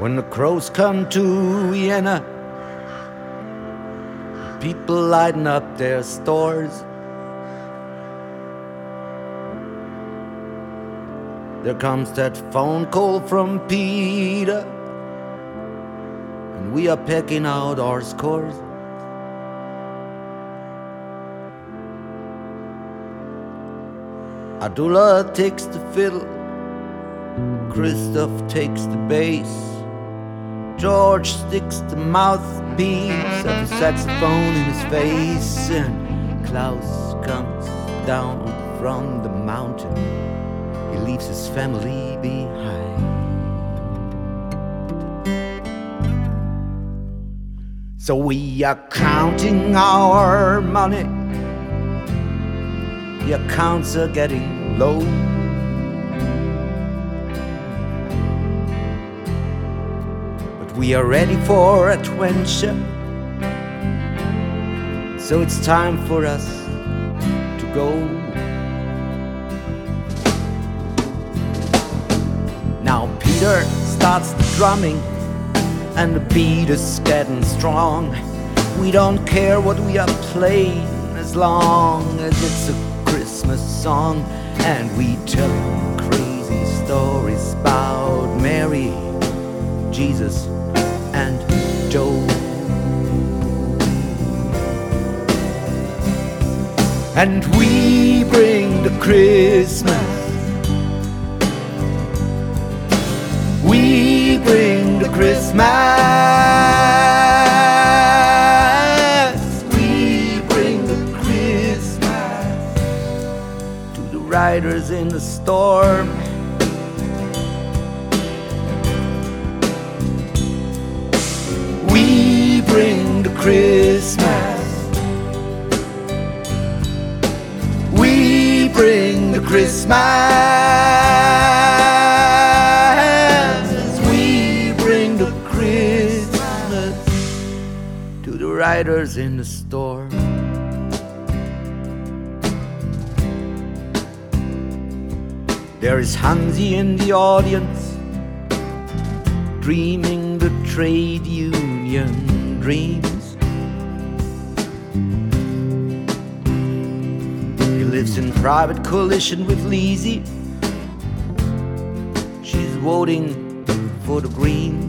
When the crows come to Vienna, people lighten up their stores. There comes that phone call from Peter, and we are packing out our scores. Adula takes the fiddle, Christoph takes the bass, George sticks the mouthpiece of the saxophone in his face, and Klaus comes down from the mountain. He leaves his family behind. So we are counting our money. The accounts are getting low. But we are ready for adventure. So it's time for us to go. Now Peter starts the drumming, and the beat is getting strong. We don't care what we are playing, as long as it's a Christmas song. And we tell crazy stories about Mary, Jesus, and Joe. And we bring the Christmas. We bring the Christmas. We bring the Christmas to the riders in the storm. We bring the Christmas. We bring the Christmas. Riders in the storm. There is Hansi in the audience, dreaming the trade union dreams. He lives in private coalition with Lizzie. She's voting for the Greens.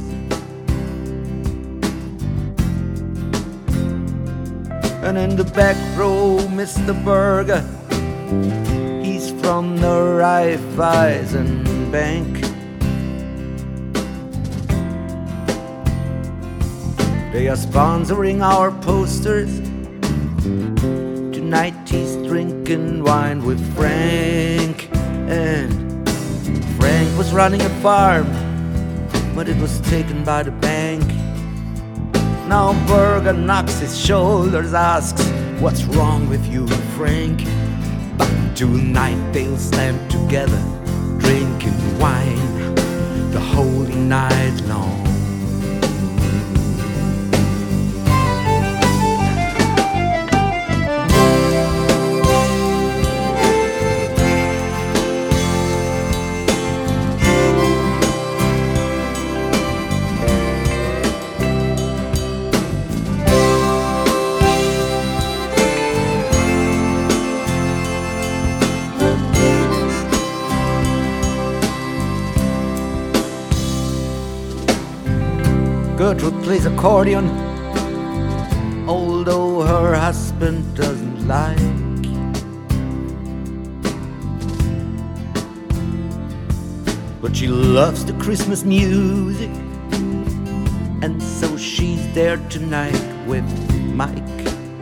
And in the back row, Mr. Berger, he's from the Raiffeisen Bank. They are sponsoring our posters. Tonight he's drinking wine with Frank. And Frank was running a farm, but it was taken by the bank. Now Berger knocks his shoulders, asks, "What's wrong with you, Frank?" But tonight they'll stand together, drinking wine the holy night long. Gertrude plays accordion, although her husband doesn't like. But she loves the Christmas music, and so she's there tonight with Mike.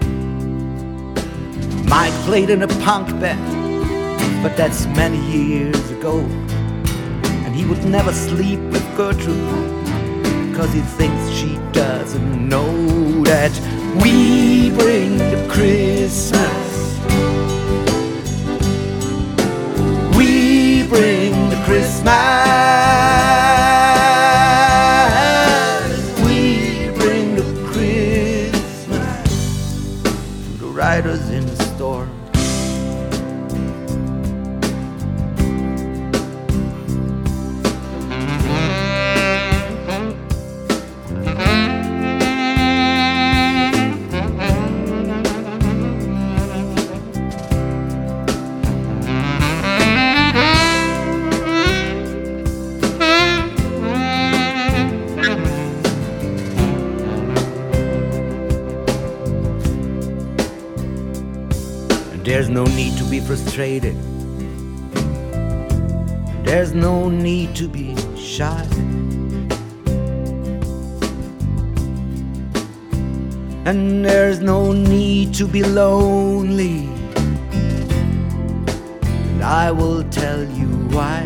Mike played in a punk band, but that's many years ago. And he would never sleep with Gertrude, because he thinks she doesn't know that we bring the Christmas. We bring the Christmas. We bring the Christmas to the riders in the storm. There's no need to be frustrated. There's no need to be shy. And there's no need to be lonely. And I will tell you why.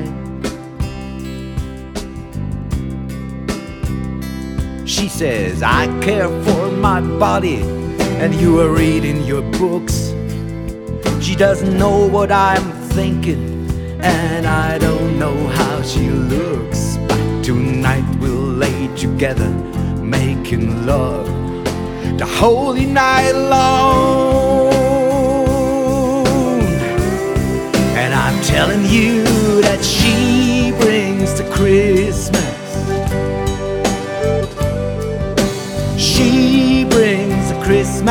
She says, I care for my body, and you are reading your books. She doesn't know what I'm thinking, and I don't know how she looks. But tonight we'll lay together, making love the holy night long. And I'm telling you that she brings the Christmas. She brings the Christmas.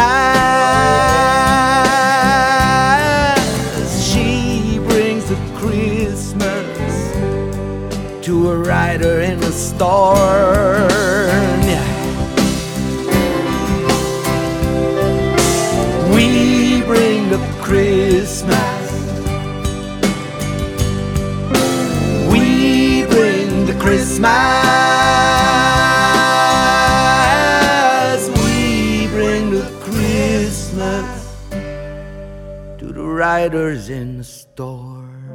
She brings the Christmas to a rider in a storm. We bring the Christmas. We bring the Christmas. We bring the Christmas to the riders in the store.